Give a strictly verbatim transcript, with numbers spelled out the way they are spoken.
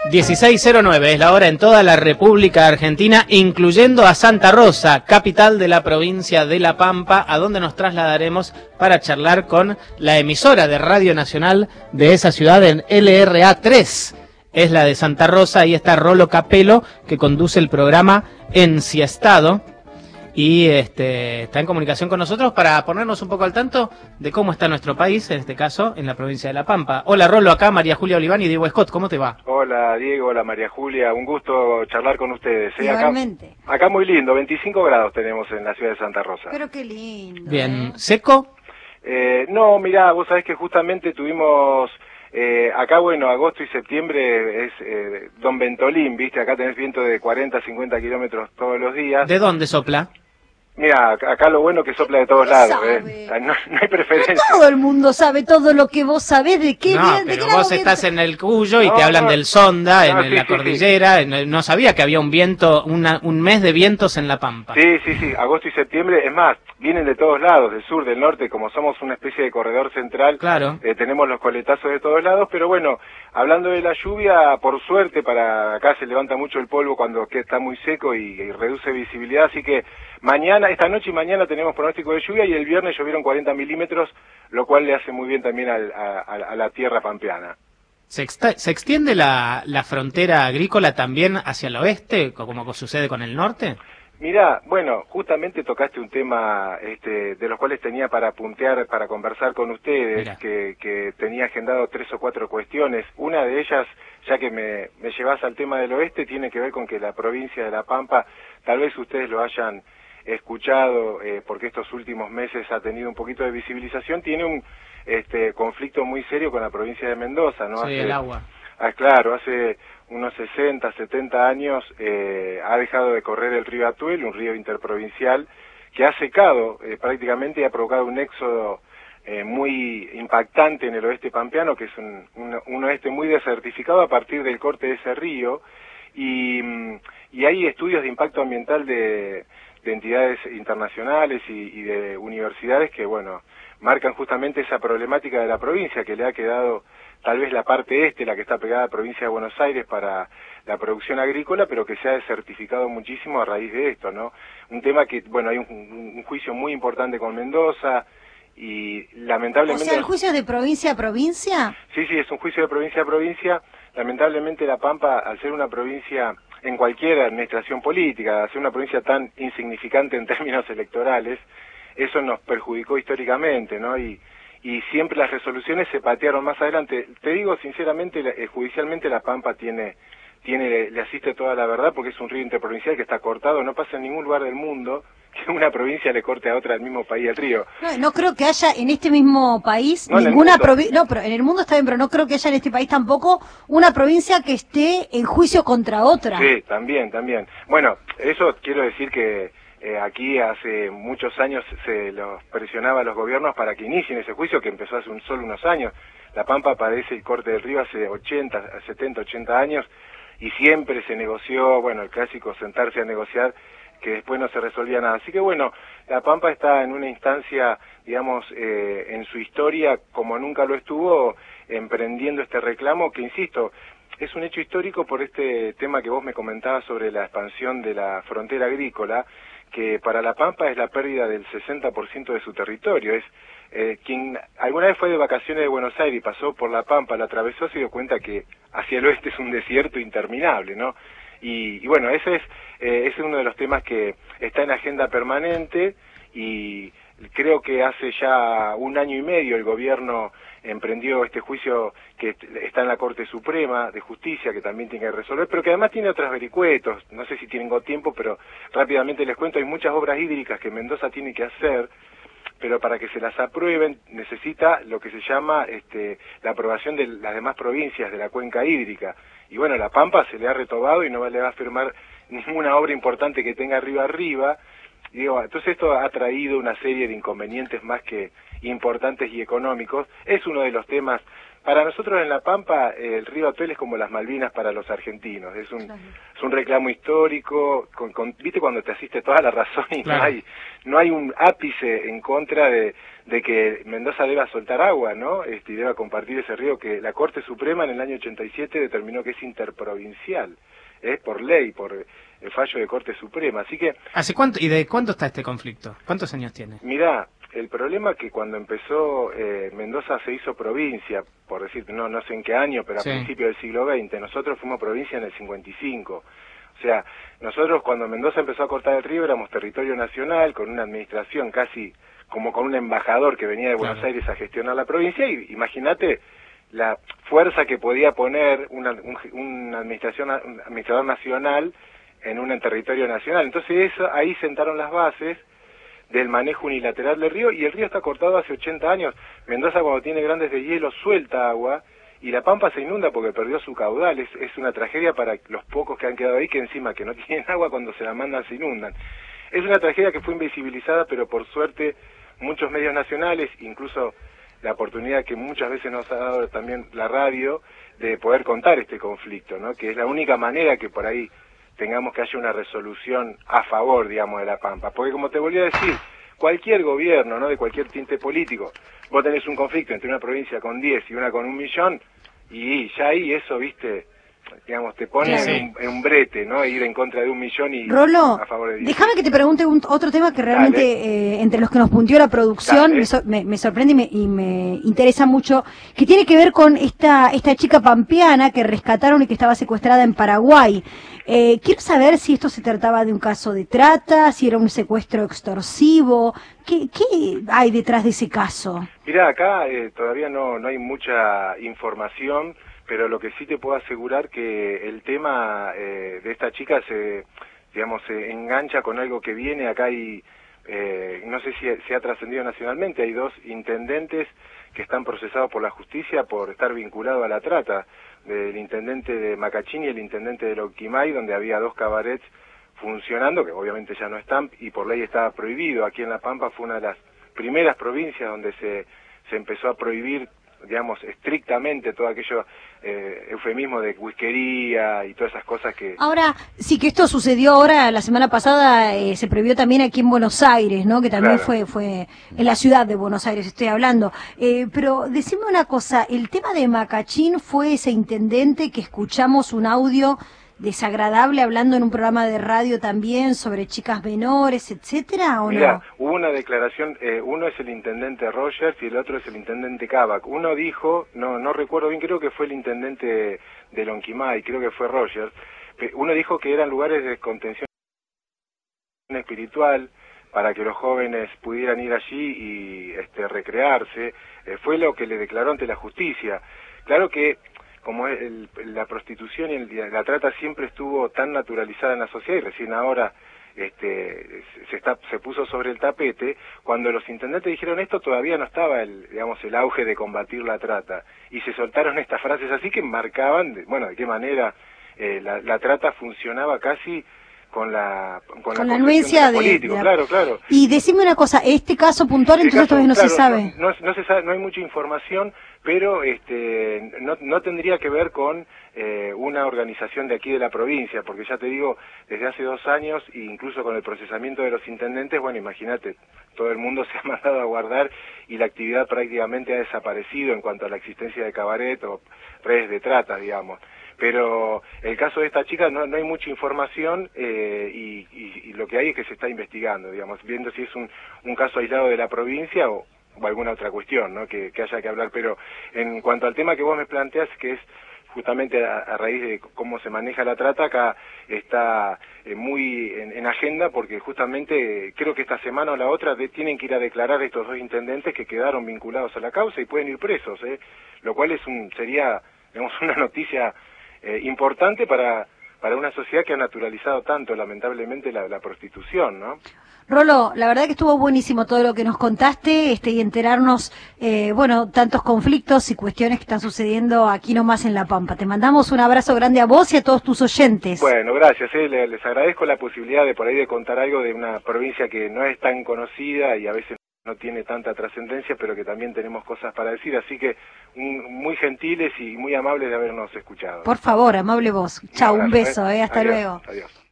dieciséis cero nueve es la hora en toda la República Argentina, incluyendo a Santa Rosa, capital de la provincia de La Pampa, a donde nos trasladaremos para charlar con la emisora de Radio Nacional de esa ciudad en L R A tres. Es la de Santa Rosa, y está Rolo Capello, que conduce el programa Ensiestado, y este, está en comunicación con nosotros para ponernos un poco al tanto de cómo está nuestro país, en este caso, en la provincia de La Pampa. Hola Rolo, acá María Julia Oliván y Diego Scott, ¿cómo te va? Hola Diego, hola María Julia, un gusto charlar con ustedes. ¿eh? Igualmente. Acá, acá muy lindo, veinticinco grados tenemos en la ciudad de Santa Rosa. Pero qué lindo. Bien, ¿eh? ¿seco? Eh, no, mirá, vos sabés que justamente tuvimos... Eh, acá, bueno, agosto y septiembre es eh, Don Ventolín, ¿viste? Acá tenés viento de cuarenta, cincuenta kilómetros todos los días. ¿De dónde sopla? Mira, acá lo bueno que sopla de todos lados, ¿eh? No, no hay preferencia. Pero todo el mundo sabe todo lo que vos sabés de qué. No, de pero qué vos lado estás viento. en el Cuyo y No, te hablan no. del Sonda, No, en sí, la sí, cordillera. No sabía que había un viento, una, un mes de vientos en La Pampa. Sí, sí, sí, agosto y septiembre, es más, vienen de todos lados, del sur, del norte, como somos una especie de corredor central, Claro. eh, tenemos los coletazos de todos lados, pero bueno, hablando de la lluvia, por suerte, para acá se levanta mucho el polvo cuando que está muy seco y, y reduce visibilidad, así que mañana, esta noche y mañana tenemos pronóstico de lluvia, y el viernes llovieron cuarenta milímetros, lo cual le hace muy bien también al, a, a, a la tierra pampeana. ¿Se, exta- se extiende la, la frontera agrícola también hacia el oeste, co- como sucede con el norte? Mirá, bueno, justamente tocaste un tema este, de los cuales tenía para puntear, para conversar con ustedes, que, que tenía agendado tres o cuatro cuestiones. Una de ellas, ya que me, me llevas al tema del oeste, tiene que ver con que la provincia de La Pampa, tal vez ustedes lo hayan escuchado, eh, porque estos últimos meses ha tenido un poquito de visibilización, tiene un este, conflicto muy serio con la provincia de Mendoza, ¿no? Sí, Hace, el agua. Ah, claro, hace unos sesenta, setenta años eh, ha dejado de correr el río Atuel, un río interprovincial que ha secado eh, prácticamente y ha provocado un éxodo eh, muy impactante en el oeste pampeano, que es un, un, un oeste muy desertificado a partir del corte de ese río, y, y hay estudios de impacto ambiental de, de entidades internacionales y, y de universidades que, bueno, marcan justamente esa problemática de la provincia, que le ha quedado tal vez la parte este, la que está pegada a la provincia de Buenos Aires para la producción agrícola, pero que se ha desertificado muchísimo a raíz de esto, ¿no? Un tema que, bueno, hay un, un juicio muy importante con Mendoza y lamentablemente... O sea, ¿el juicio es de provincia a provincia? Sí, sí, es un juicio de provincia a provincia. Lamentablemente La Pampa, al ser una provincia en cualquier administración política, al ser una provincia tan insignificante en términos electorales, eso nos perjudicó históricamente, ¿no? Y y siempre las resoluciones se patearon más adelante. Te digo sinceramente, eh, judicialmente La Pampa tiene, tiene le, le asiste toda la verdad, porque es un río interprovincial que está cortado, no pasa en ningún lugar del mundo que una provincia le corte a otra del mismo país el río. No, no creo que haya en este mismo país No, ninguna en el provincia, no, pero en el mundo está bien, pero no creo que haya en este país tampoco una provincia que esté en juicio contra otra. Sí, también, también. Bueno, eso quiero decir que Eh, aquí hace muchos años se los presionaba a los gobiernos para que inicien ese juicio, que empezó hace un solo unos años. La Pampa padece el corte del río hace ochenta, setenta, ochenta años, y siempre se negoció, bueno, el clásico sentarse a negociar, que después no se resolvía nada. Así que bueno, La Pampa está en una instancia, digamos, eh, en su historia, como nunca lo estuvo, emprendiendo este reclamo, que insisto, es un hecho histórico por este tema que vos me comentabas sobre la expansión de la frontera agrícola, que para La Pampa es la pérdida del sesenta por ciento de su territorio. Es eh, quien alguna vez fue de vacaciones de Buenos Aires y pasó por La Pampa, la atravesó, se dio cuenta que hacia el oeste es un desierto interminable, ¿no? Y, y bueno, ese es, eh, ese es uno de los temas que está en agenda permanente, y creo que hace ya un año y medio el gobierno emprendió este juicio que está en la Corte Suprema de Justicia, que también tiene que resolver, pero que además tiene otros vericuetos. No sé si tengo tiempo, pero rápidamente les cuento. Hay muchas obras hídricas que Mendoza tiene que hacer, pero para que se las aprueben necesita lo que se llama este, la aprobación de las demás provincias de la cuenca hídrica. Y bueno, La Pampa se le ha retobado y no le va a firmar ninguna obra importante que tenga arriba arriba. Y digo, entonces esto ha traído una serie de inconvenientes más que importantes y económicos. Es uno de los temas para nosotros en La Pampa eh, el río Atuel es como las Malvinas para los argentinos, es un, claro. es un reclamo histórico, con, con, viste cuando te asiste toda la razón y claro. no hay no hay un ápice en contra de, de que Mendoza deba soltar agua, ¿no? Este, y deba compartir ese río que la Corte Suprema en el año ochenta y siete determinó que es interprovincial, es ¿eh? por ley, por el fallo de Corte Suprema, así que... ¿Hace cuánto, y de cuánto está este conflicto? ¿Cuántos años tiene? Mirá, el problema es que cuando empezó, eh, Mendoza se hizo provincia, por decir, no no sé en qué año, pero sí. a principios del siglo veinte, nosotros fuimos provincia en el cincuenta y cinco. O sea, nosotros cuando Mendoza empezó a cortar el río éramos territorio nacional, con una administración casi como con un embajador que venía de Buenos claro. Aires a gestionar la provincia, y imagínate la fuerza que podía poner una, un, una administración, un administrador nacional en un territorio nacional. Entonces eso, ahí sentaron las bases del manejo unilateral del río, y el río está cortado hace ochenta años. Mendoza cuando tiene grandes deshielos suelta agua, y la Pampa se inunda porque perdió su caudal. Es, es una tragedia para los pocos que han quedado ahí, que encima que no tienen agua, cuando se la mandan se inundan. Es una tragedia que fue invisibilizada, pero por suerte muchos medios nacionales, incluso la oportunidad que muchas veces nos ha dado también la radio, de poder contar este conflicto, ¿no? Que es la única manera que por ahí tengamos que haya una resolución a favor, digamos, de la Pampa. Porque como te volví a decir, cualquier gobierno, ¿no? De cualquier tinte político, vos tenés un conflicto entre una provincia con diez y una con un millón, y ya ahí eso, viste, digamos, te pone sí. en, un, en un brete, ¿no? Ir en contra de un millón y Rolo, a favor de diez. Déjame que te pregunte un, otro tema que realmente, eh, entre los que nos punteó la producción, me, so, me, me sorprende y me, y me interesa mucho, que tiene que ver con esta, esta chica pampeana que rescataron y que estaba secuestrada en Paraguay. Eh, quiero saber si esto se trataba de un caso de trata, si era un secuestro extorsivo. ¿Qué, qué hay detrás de ese caso? Mirá, acá eh, todavía no, no hay mucha información, pero lo que sí te puedo asegurar que el tema eh, de esta chica se, digamos, se engancha con algo que viene. Acá hay, eh, no sé si se ha trascendido nacionalmente, hay dos intendentes que están procesados por la justicia por estar vinculados a la trata, del intendente de Macachín y el intendente de Lonquimay, donde había dos cabarets funcionando, que obviamente ya no están, y por ley estaba prohibido. Aquí en La Pampa fue una de las primeras provincias donde se, se empezó a prohibir, digamos, estrictamente todo aquello, eh, eufemismo de whiskería y todas esas cosas que... Ahora, sí que esto sucedió ahora, la semana pasada, eh, se prohibió también aquí en Buenos Aires, ¿no? Que también claro. fue fue en la ciudad de Buenos Aires, estoy hablando. Eh, pero decime una cosa, el tema de Macachín fue ese intendente que escuchamos un audio desagradable hablando en un programa de radio también sobre chicas menores, etcétera, ¿o Mirá, no? Hubo una declaración, eh, uno es el intendente Rogers y el otro es el intendente Kavak. Uno dijo, no no recuerdo bien, creo que fue el intendente de Lonquimay, creo que fue Rogers, uno dijo que eran lugares de contención espiritual para que los jóvenes pudieran ir allí y este, recrearse. Eh, fue lo que le declaró ante la justicia. Claro que como el, la prostitución y el, la trata siempre estuvo tan naturalizada en la sociedad, y recién ahora este, se, está, se puso sobre el tapete, cuando los intendentes dijeron esto todavía no estaba el, digamos, el auge de combatir la trata, y se soltaron estas frases así que marcaban, de, bueno, de qué manera eh, la, la trata funcionaba casi con la con, con la, la anuencia de, político, de... claro, claro. Y decime una cosa, este caso puntual Este entonces caso, todavía no claro, se sabe. No, no, no se sabe, no hay mucha información, pero este no, no tendría que ver con eh, una organización de aquí de la provincia, porque ya te digo, desde hace dos años, e incluso con el procesamiento de los intendentes, bueno, imagínate, todo el mundo se ha mandado a guardar y la actividad prácticamente ha desaparecido en cuanto a la existencia de cabaret o redes de trata, digamos. Pero el caso de esta chica no, no hay mucha información eh, y, y, y lo que hay es que se está investigando, digamos, viendo si es un, un caso aislado de la provincia o, o alguna otra cuestión, ¿no? que, que haya que hablar. Pero en cuanto al tema que vos me planteás, que es justamente a, a raíz de cómo se maneja la trata, acá está eh, muy en, en agenda, porque justamente creo que esta semana o la otra de, tienen que ir a declarar estos dos intendentes que quedaron vinculados a la causa y pueden ir presos, ¿eh? Lo cual es un sería, digamos, una noticia Eh, importante para para una sociedad que ha naturalizado tanto, lamentablemente, la, la prostitución, ¿no? Rolo, la verdad que estuvo buenísimo todo lo que nos contaste, este y enterarnos, eh, bueno, tantos conflictos y cuestiones que están sucediendo aquí nomás en La Pampa. Te mandamos un abrazo grande a vos y a todos tus oyentes. Bueno, gracias, eh, les, les agradezco la posibilidad de por ahí de contar algo de una provincia que no es tan conocida y a veces no tiene tanta trascendencia, pero que también tenemos cosas para decir, así que un, muy gentiles y muy amables de habernos escuchado. Por favor, amable vos. Chau, un beso, eh, hasta adiós, luego. Adiós.